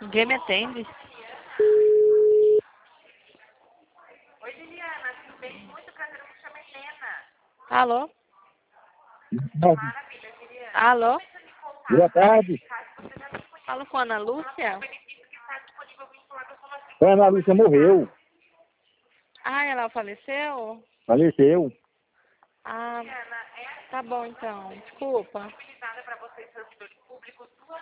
Ninguém me atende. Oi, Liliana, tudo bem? Muito prazer, eu me chamo Helena. Alô? Maravilha, Liliana. Alô? Boa tarde. Falo com a Ana Lúcia? Benefício que está disponível vinculado à sua A Ana Lúcia morreu. Ah, ela faleceu? Faleceu. Ah, Liliana. É tá bom então. Desculpa. disponibilizada para vocês, servidores públicos, 2